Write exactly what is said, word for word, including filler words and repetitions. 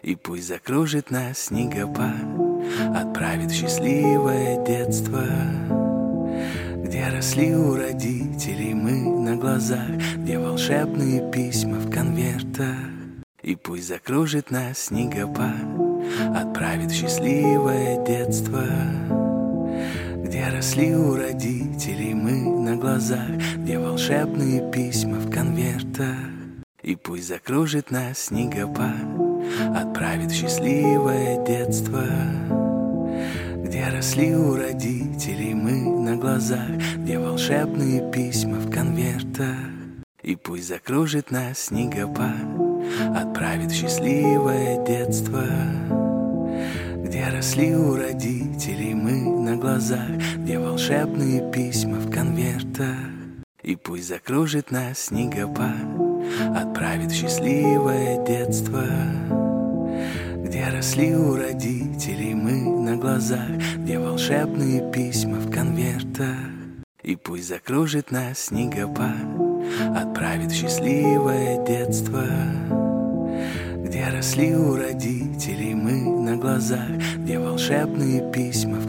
И пусть закружит нас снегопад, отправит в счастливое детство, где росли у родителей мы на глазах, где волшебные письма в конвертах. И пусть закружит нас снегопад, отправит в счастливое детство, где росли у родителей мы на глазах, где волшебные письма в конвертах. И пусть закружит нас снегопад, отправит в счастливое детство, где росли у родителей мы на глазах, где волшебные письма в конвертах. И пусть закружит нас снегопад, отправит в счастливое детство, где росли у родителей мы на глазах, где волшебные письма в конвертах. И пусть закружит нас снегопад, отправит в счастливое детство, где росли у родителей мы на глазах, где волшебные письма в конвертах. И пусть закружит нас снегопад, отправит в счастливое детство, где росли у родителей мы на глазах, где волшебные письма в